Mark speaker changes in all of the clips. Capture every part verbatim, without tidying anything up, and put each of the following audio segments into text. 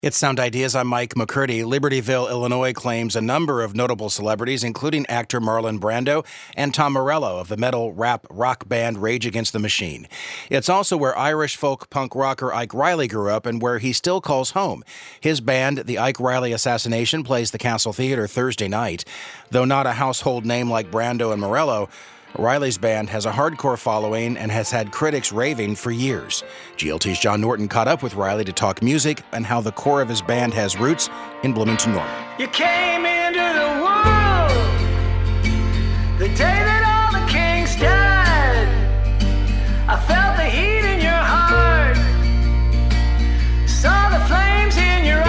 Speaker 1: It's Sound Ideas. I'm Mike McCurdy. Libertyville, Illinois claims a number of notable celebrities, including actor Marlon Brando and Tom Morello of the metal rap rock band Rage Against the Machine. It's also where Irish folk punk rocker Ike Riley grew up and where he still calls home. His band, the Ike Riley Assassination, plays the Castle Theater Thursday night. Though not a household name like Brando and Morello, Riley's band has a hardcore following and has had critics raving for years. G L T's John Norton caught up with Riley to talk music and how the core of his band has roots in Bloomington Normal.
Speaker 2: You came into the world the day that all the kings died. I felt the heat in your heart, saw the flames in your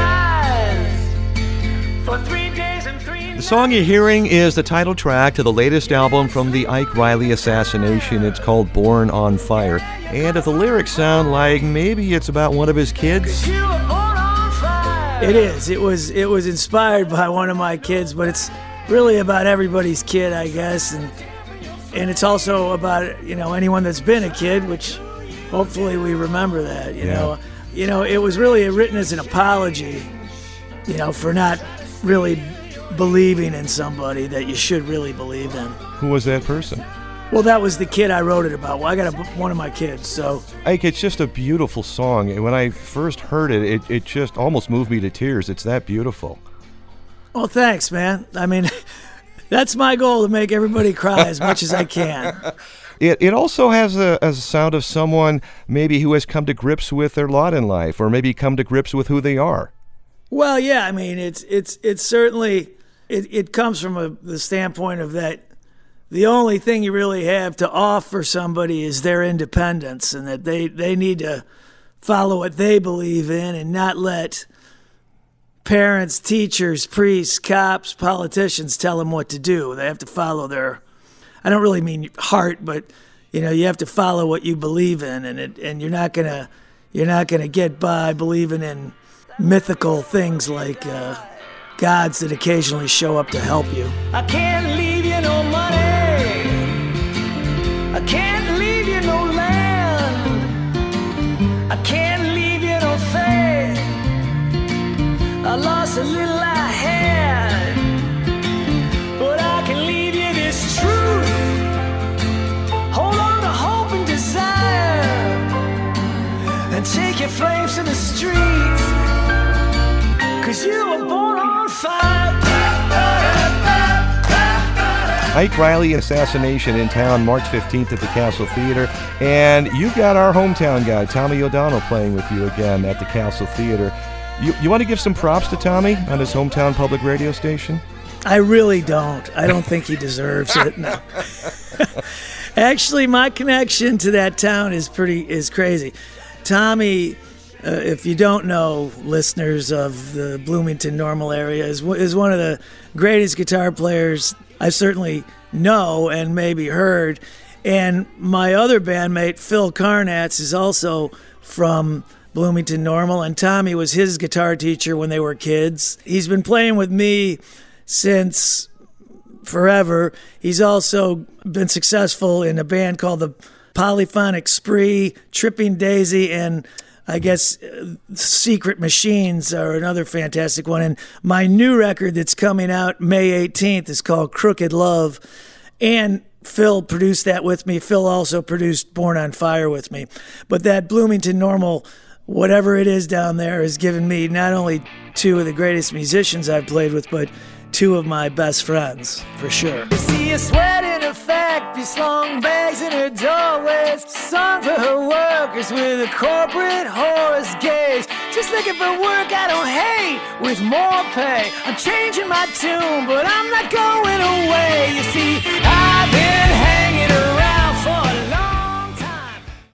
Speaker 2: eyes for three days and three nights.
Speaker 3: The song you're hearing is the title track to the latest album from the Ike Riley Assassination. It's called Born on Fire. And if the lyrics sound like maybe it's about one of his kids,
Speaker 4: it is. It was it was inspired by one of my kids, but it's really about everybody's kid, I guess. And and it's also about, you know, anyone that's been a kid, which hopefully we remember that, you
Speaker 3: Yeah.
Speaker 4: know. You know, it was really written as an apology, you know, for not really believing in somebody that you should really believe in.
Speaker 3: who was that person?
Speaker 4: Well, that was the kid I wrote it about. Well, I got a, one of my kids, so.
Speaker 3: Ike, it's just a beautiful song. And when I first heard it, it, it just almost moved me to tears. It's that beautiful.
Speaker 4: Well, thanks, man. I mean, that's my goal, to make everybody cry as much as I can.
Speaker 3: It it also has a, a sound of someone maybe who has come to grips with their lot in life, or maybe come to grips with who they are.
Speaker 4: Well, yeah, I mean, it's it's it's certainly, it, it comes from a, the standpoint of that the only thing you really have to offer somebody is their independence, and that they, they need to follow what they believe in and not let parents, teachers, priests, cops, politicians tell them what to do. They have to follow their, I don't really mean heart, but you know, you have to follow what you believe in, and it, and you're not gonna you're not gonna get by believing in mythical things like uh, gods that occasionally show up to help you.
Speaker 2: I can't leave you no money, I can't leave you no land, I can't leave you no faith, I lost a little I had, but I can leave you this truth. Hold on to hope and desire, and take your flames to the streets, 'cause you were born on fire.
Speaker 3: Ike Riley Assassination in town March fifteenth at the Castle Theater. And you got our hometown guy, Tommy O'Donnell, playing with you again at the Castle Theater. You, you want to give some props to Tommy on his hometown public radio station?
Speaker 4: I really don't. I don't think he deserves it. No. Actually, my connection to that town is pretty is crazy. Tommy, uh, if you don't know, listeners of the Bloomington Normal area, is is one of the greatest guitar players I certainly know and maybe heard. And my other bandmate, Phil Carnatz, is also from Bloomington Normal, and Tommy was his guitar teacher when they were kids. He's been playing with me since forever. He's also been successful in a band called the Polyphonic Spree, Tripping Daisy, and I guess uh, Secret Machines are another fantastic one. And my new record that's coming out May eighteenth is called Crooked Love. And Phil produced that with me. Phil also produced Born on Fire with me. But that Bloomington Normal, whatever it is down there, has given me not only two of the greatest musicians I've played with, but two of my best friends, for sure.
Speaker 2: You see her sweat in her factory, slung bags in her doorways, song for her workers with a corporate horse gaze. Just looking for work I don't hate with more pay. I'm changing my tune, but I'm not going away. You see